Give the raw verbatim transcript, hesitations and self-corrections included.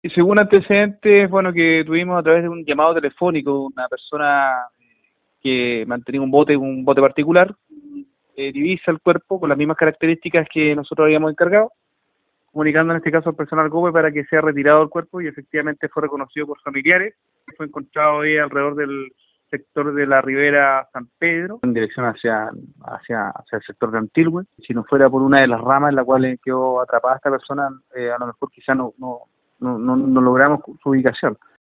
Y según antecedentes, bueno, que tuvimos a través de un llamado telefónico, una persona que mantenía un bote, un bote particular, eh, divisa el cuerpo con las mismas características que nosotros habíamos encargado, comunicando en este caso al personal GOPE para que sea retirado el cuerpo y efectivamente fue reconocido por familiares. Fue encontrado ahí alrededor del sector de la Ribera San Pedro, en dirección hacia, hacia, hacia el sector de Antilhue. Si no fuera por una de las ramas en la cual quedó atrapada esta persona, eh, a lo mejor quizá no, no, no, no, no logramos su ubicación.